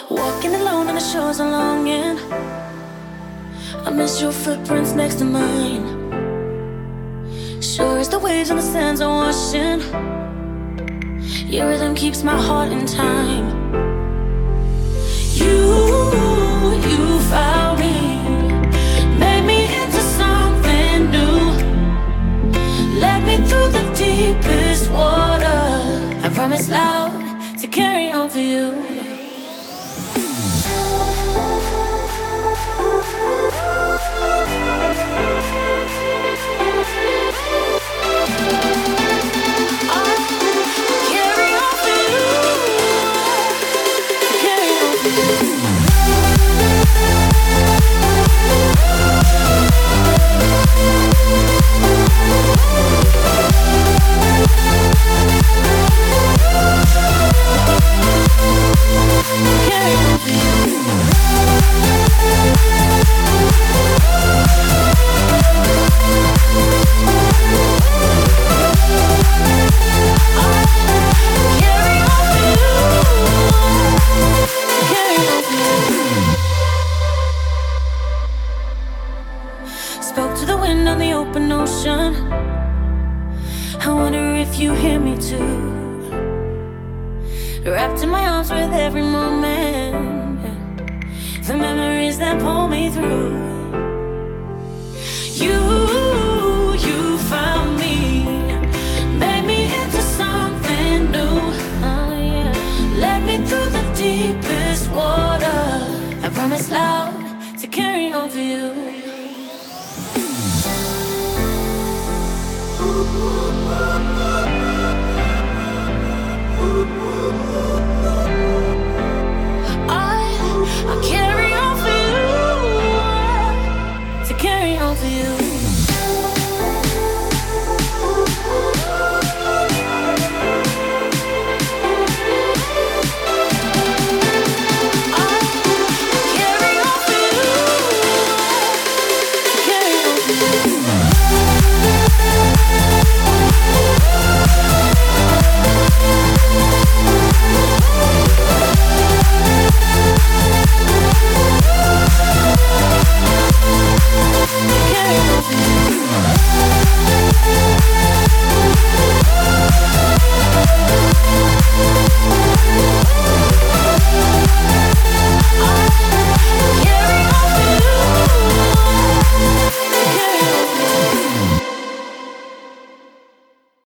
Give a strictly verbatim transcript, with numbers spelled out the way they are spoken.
Walking alone on the shores of longing, I miss your footprints next to mine. Sure as the waves and the sands are washing, your rhythm keeps my heart in time. You, you found me, made me into something new, led me through the deepest water. I promise loud to carry on for you. Spoke to the wind on the open ocean. I wonder if you hear me too. Wrapped in my arms with every moment, the memories that pull me through. You, you found me, made me into something new. Oh yeah, led me through the deepest water. I promise loud to carry on for you.